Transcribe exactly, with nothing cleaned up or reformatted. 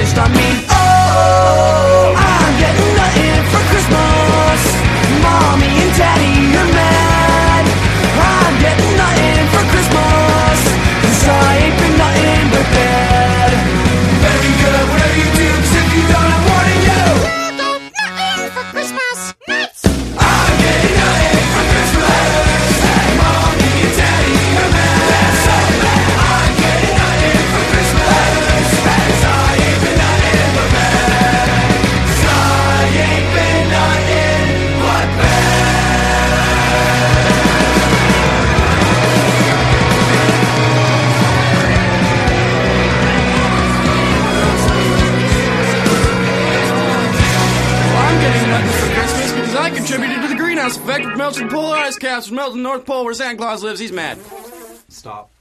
finished. I mean, oh, I'm getting nothing for Christmas. Mommy and Daddy are mad. I'm getting nothing for Christmas, 'cause I ain't been nothing but bad. Better be good at whatever you do, 'cause if you don't, I'm warning you. Nothing for Christmas. Nuts. I'm getting nothing for Christmas. Mommy and Daddy are mad. That's so bad. I'm getting nothing for Christmas, 'cause I ain't been nothing but bad. 'Cause I ain't been nothing but bad. I'm getting nothing for Christmas because I contributed to the greenhouse effect, which melted polar ice caps, which melted the North Pole where Santa Claus lives. He's mad. Stop.